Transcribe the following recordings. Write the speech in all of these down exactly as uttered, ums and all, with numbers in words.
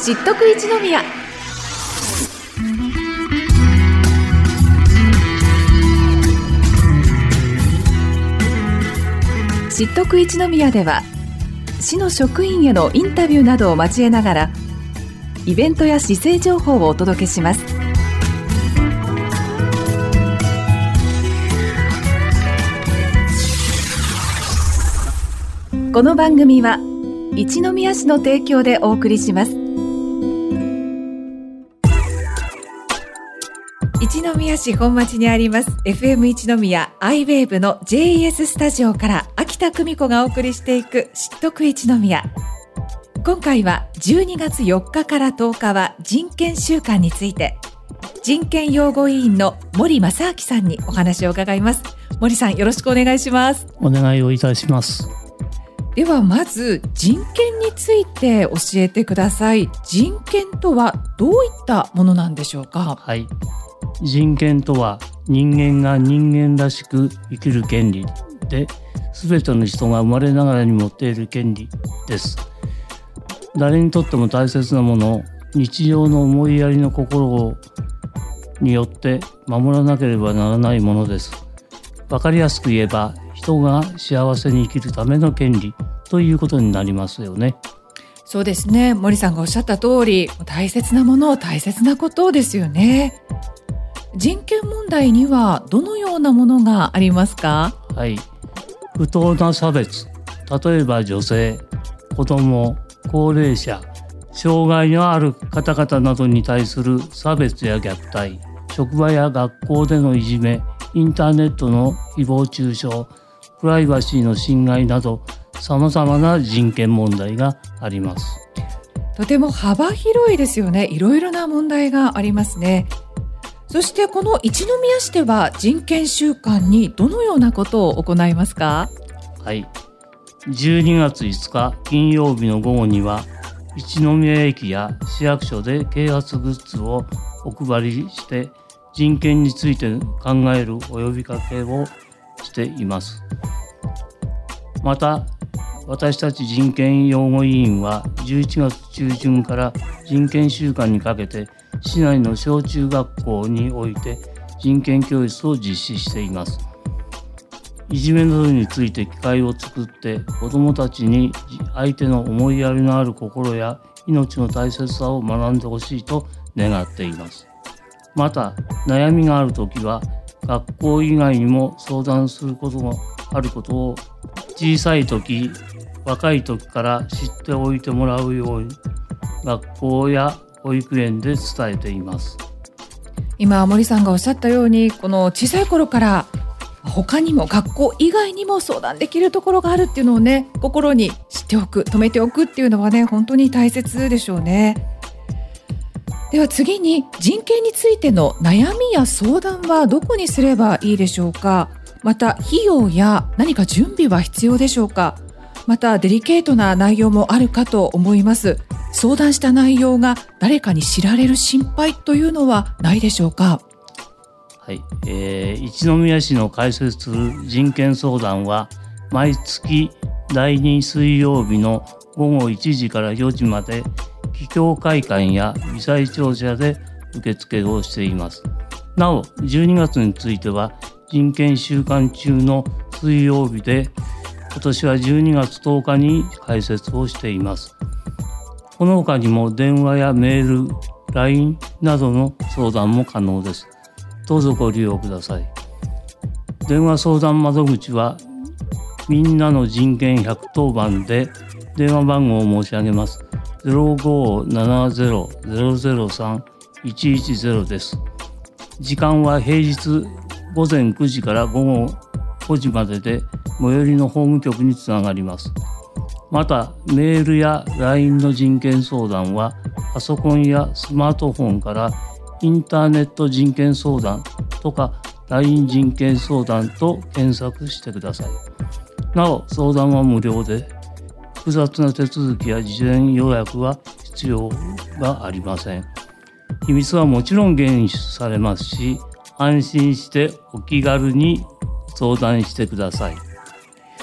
知っとく一宮。知っとく一宮では、市の職員へのインタビューなどを交えながら、イベントや市政情報をお届けします。この番組は一宮市の提供でお送りします。一宮市本町にあります エフエム 一宮アイウェーブの ジェイイーエス スタジオから秋田久美子がお送りしていく知っとく一宮。今回はじゅうにがつよっかからとおかは人権週間について、人権擁護委員の森正明さんにお話を伺います。森さん、よろしくお願いします。 お願いをいたします。 ではまず人権について教えてください。人権とはどういったものなんでしょうか？ はい、人権とは人間が人間らしく生きる権利で、全ての人が生まれながらに持っている権利です。誰にとっても大切なもの、日常の思いやりの心によって守らなければならないものです。わかりやすく言えば、人が幸せに生きるための権利ということになりますよね。 そうですね。森さんがおっしゃった通り、大切なもの、大切なことですよね。人権問題にはどのようなものがありますか？ はい、不当な差別、例えば女性、子ども、高齢者、障害のある方々などに対する差別や虐待、職場や学校でのいじめ、インターネットの誹謗中傷、プライバシーの侵害など、様々な人権問題があります。 とても幅広いですよね。いろいろな問題がありますね。そしてこの一宮市では人権週間にどのようなことを行いますか？ はい、じゅうにがついつか金曜日の午後には、一宮駅や市役所で啓発グッズをお配りして、人権について考えるお呼びかけをしています。また、私たち人権擁護委員はじゅういちがつちゅうじゅんから人権週間にかけて、市内の小中学校において人権教室を実施しています。いじめなどについて機会を作って、子どもたちに相手の思いやりのある心や命の大切さを学んでほしいと願っています。また、悩みがあるときは学校以外にも相談することがあることを、小さいとき、若いときから知っておいてもらうように、学校や保育園で伝えています。 今森さんがおっしゃったように、この小さい頃から他にも学校以外にも相談できるところがあるっていうのをね、心に知っておく、止めておくっていうのはね、本当に大切でしょうね。では次に、人権についての悩みや相談はどこにすればいいでしょうか？また費用や何か準備は必要でしょうか？またデリケートな内容もあるかと思います。相談した内容が誰かに知られる心配というのはないでしょうか？ はい、えー、一宮市の開設する人権相談は、毎月だいに水曜日のごごいちじからよじまで、企業会館や微細庁舎で受付をしています。なお、じゅうにがつについては人権週間中の水曜日で、今年はじゅうにがつとおかに開設をしています。この他にも電話やメール、ライン などの相談も可能です。どうぞご利用ください。電話相談窓口は、みんなの人権ひゃくとおばんで、電話番号を申し上げます。ゼロごーななゼロゼロゼロさんいちいちゼロです。時間は平日ごぜんくじからごごごじまでで、最寄りの法務局につながります。また、メールや ライン の人権相談は、パソコンやスマートフォンからインターネット人権相談とか ライン 人権相談と検索してください。なお、相談は無料で、複雑な手続きや事前予約は必要がありません。秘密はもちろん厳守されますし、安心してお気軽に相談してください。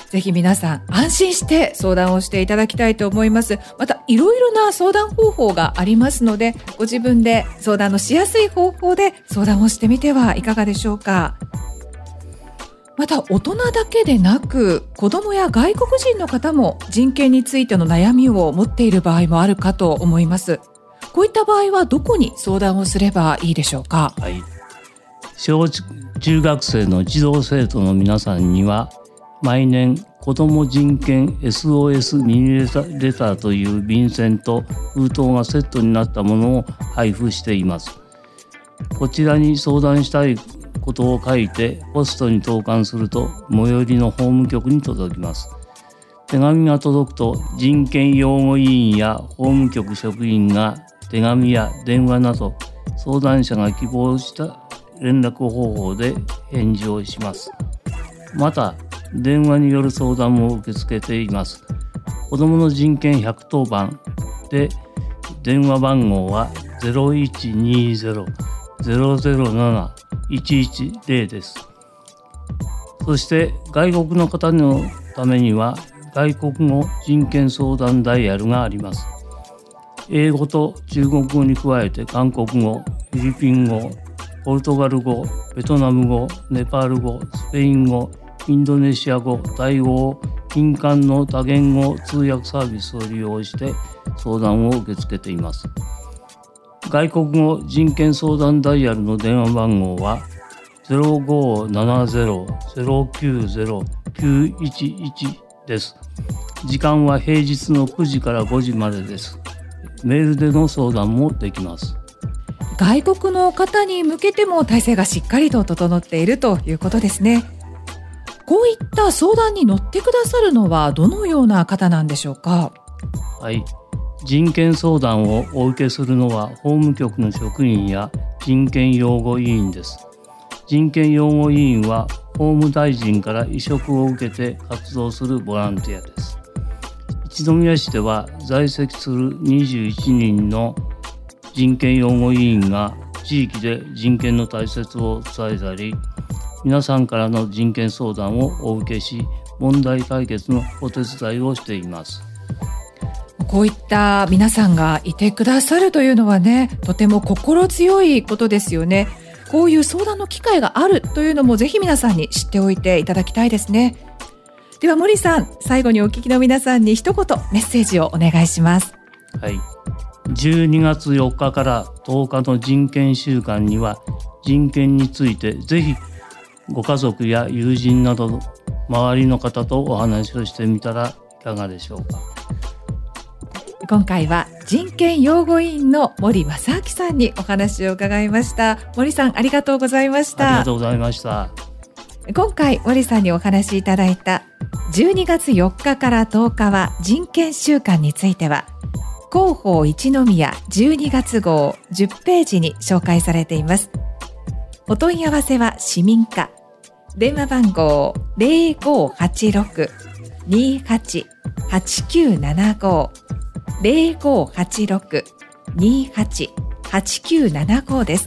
ぜひ皆さん安心して相談をしていただきたいと思います。またいろいろな相談方法がありますので、ご自分で相談のしやすい方法で相談をしてみてはいかがでしょうか。また大人だけでなく子どもや外国人の方も人権についての悩みを持っている場合もあるかと思います。こういった場合はどこに相談をすればいいでしょうか。 はい、小中学生の児童生徒の皆さんには毎年子ども人権 エスオーエス ミニレターという便箋と封筒がセットになったものを配布しています。こちらに相談したいことを書いてポストに投函すると最寄りの法務局に届きます。手紙が届くと人権擁護委員や法務局職員が手紙や電話など相談者が希望した連絡方法で返事をします。また電話による相談も受け付けています。子どもの人権ひゃくとおばんで電話番号は ゼロいちにゼロ ゼロゼロなないちいちゼロです。そして外国の方のためには外国語人権相談ダイヤルがあります。英語と中国語に加えて韓国語、フィリピン語、ポルトガル語、ベトナム語、ネパール語、スペイン語、インドネシア語、タイ語を民間の多言語通訳サービスを利用して相談を受け付けています。外国語人権相談ダイヤルの電話番号は ゼロごななゼロ ゼロきゅうゼロ きゅういちいち です。時間は平日のくじからごじまでです。メールでの相談もできます。 外国の方に向けても体制がしっかりと整っているということですね。こういった相談に乗ってくださるのはどのような方なんでしょうか。 はい、人権相談をお受けするのは法務局の職員や人権擁護委員です。人権擁護委員は法務大臣から委嘱を受けて活動するボランティアです。一宮市では在籍するにじゅういちにんの人権擁護委員が地域で人権の大切を伝えたり、皆さんからの人権相談をお受けし、問題解決のお手伝いをしています。 こういった皆さんがいてくださるというのはね、とても心強いことですよね。こういう相談の機会があるというのもぜひ皆さんに知っておいていただきたいですね。では森さん、最後にお聞きの皆さんに一言メッセージをお願いします。 はい、じゅうにがつよっかからとおかの人権週間には人権についてぜひご家族や友人など周りの方とお話をしてみたらいかがでしょうか。 今回は人権擁護委員の森正明さんにお話を伺いました。森さん、ありがとうございました。 ありがとうございました。 今回森さんにお話しいただいたじゅうにがつよっかからとおかは人権週間については広報一宮じゅうにがつ号じゅっページに紹介されています。お問い合わせは市民課、電話番号 ゼロごはちろく にはち はちきゅうななご ゼロごはちろく にはち はちきゅうななご です。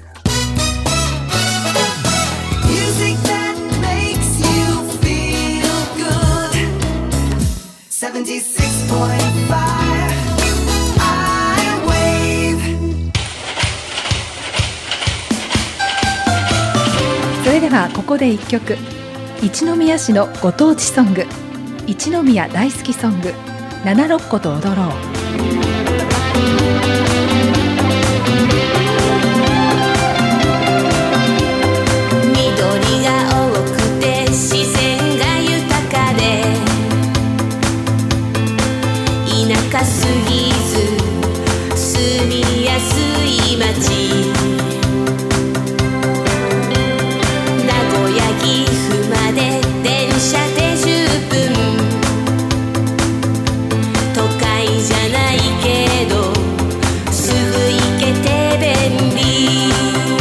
それではここで一曲、一宮市のご当地ソング、一宮大好きソング、七六個と踊ろう。 緑が多くて自然が豊かで田舎すぎず住みやすい街、名古屋岐阜まで電車でじゅっぷん、都会じゃないけどすぐ行けて便利、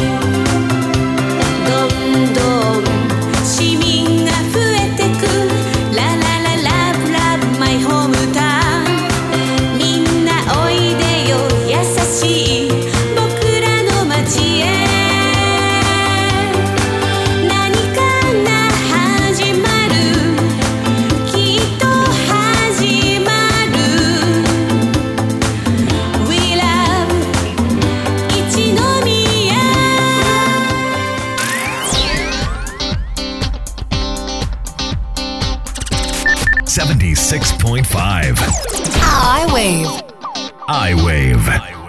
どんどん市民が増えてく、ララララブラブマイホームタウン、みんなおいでよ優しい僕らの街、 iWave iWave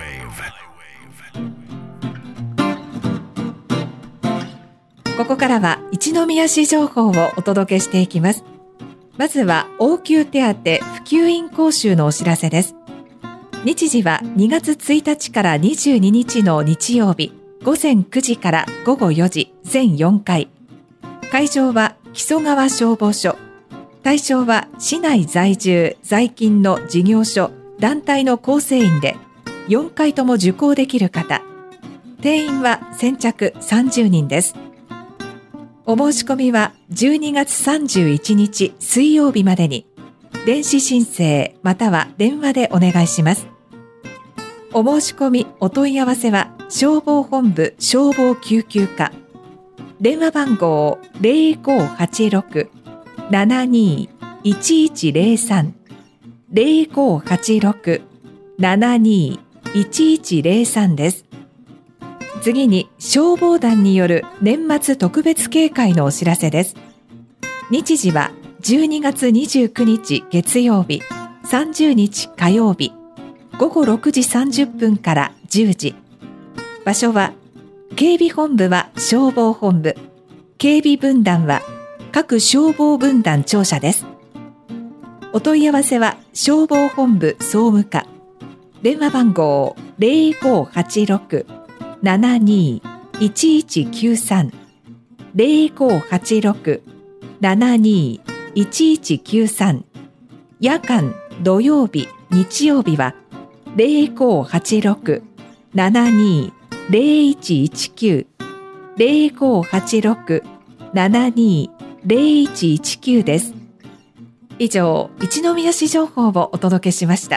ここからは一宮市情報をお届けしていきます。まずは応急手当普及員講習のお知らせです。日時はにがつついたちからにじゅうににちの日曜日、ごぜんくじからごごよじ、全よんかい。会場は木曽川消防署。対象は市内在住在勤の事業所団体の構成員でよんかいとも受講できる方。定員は先着さんじゅうにんです。お申し込みはじゅうにがつさんじゅういちにち水曜日までに電子申請または電話でお願いします。お申し込みお問い合わせは消防本部消防救急課、電話番号 ゼロごはちろく ななにいちいちゼロさん ゼロごはちろく ななにいちいちゼロさん です。次に消防団による年末特別警戒のお知らせです。日時はじゅうにがつにじゅうくにち月曜日、さんじゅうにち火曜日、ごごろくじさんじゅっぷんからじゅうじ。場所は警備本部は消防本部、警備分団は各消防分団庁舎です。お問い合わせは消防本部総務課、電話番号 ゼロごはちろく ななにいちいちきゅうさん ゼロごはちろく ななにいちいちきゅうさん。夜間土曜日日曜日はゼロごはちろく ななにゼロいちいちきゅう ゼロごはちろく ななにゼロいちいちきゅう です。以上、一宮市情報をお届けしました。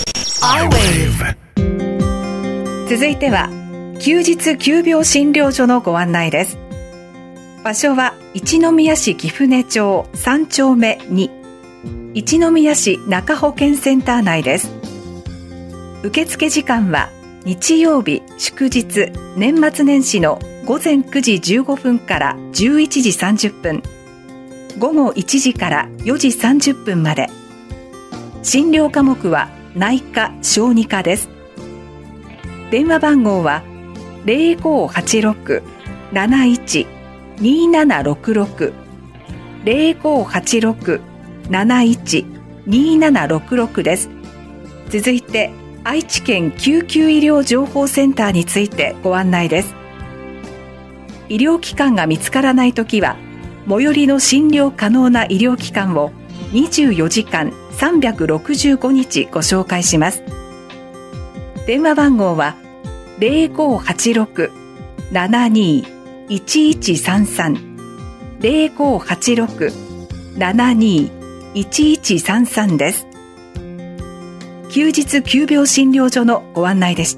iWave 続いては休日急病診療所のご案内です。場所は一宮市貴船町さんちょうめに、一宮市中保健センター内です。受付時間は日曜日、祝日、年末年始のごぜんくじじゅうごふんからじゅういちじさんじゅっぷん、ごごいちじからよじさんじゅっぷんまで。診療科目は内科・小児科です。電話番号はゼロごはちろく なないち にななろくろく ゼロごはちろく なないち にななろくろく です。続いて愛知県救急医療情報センターについてご案内です。医療機関が見つからないときは最寄りの診療可能な医療機関をにじゅうよじかんさんびゃくろくじゅうごにちご紹介します。電話番号はゼロごはちろく ななにいちいちさんさん ゼロごはちろく ななにいちいちさんさん です。休日急病診療所のご案内でした。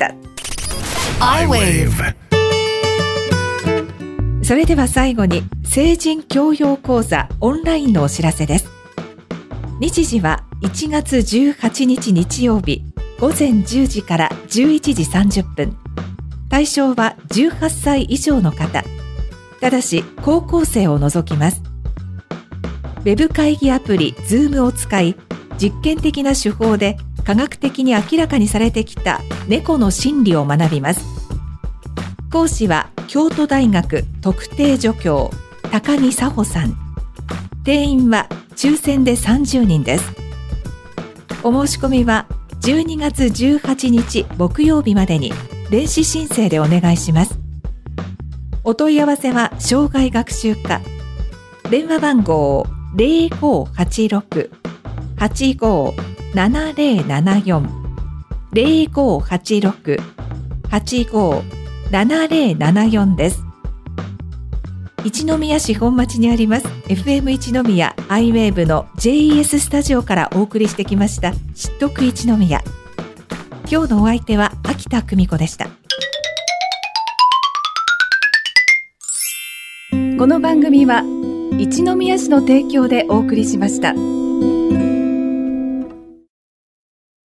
iWave それでは最後に成人教養講座オンラインのお知らせです。日時はいちがつじゅうはちにち日曜日、ごぜんじゅうじからじゅういちじさんじゅっぷん。対象はじゅうはっさい以上の方。ただし高校生を除きます。ウェブ会議アプリ Zoom を使い、実験的な手法で科学的に明らかにされてきた猫の心理を学びます。講師は京都大学特定助教高木佐穂さん。定員は抽選でさんじゅうにんです。お申し込みはじゅうにがつじゅうはちにち木曜日までに電子申請でお願いします。お問い合わせは障害学習課、電話番号ゼロごはちろく はちごななゼロななよん ゼロごはちろく はちごななゼロななよん です。一宮市本町にあります エフエム 一宮 iWave の ジェイイーエス スタジオからお送りしてきました知っとく一宮。今日のお相手は秋田久美子でした。この番組は一宮市の提供でお送りしました。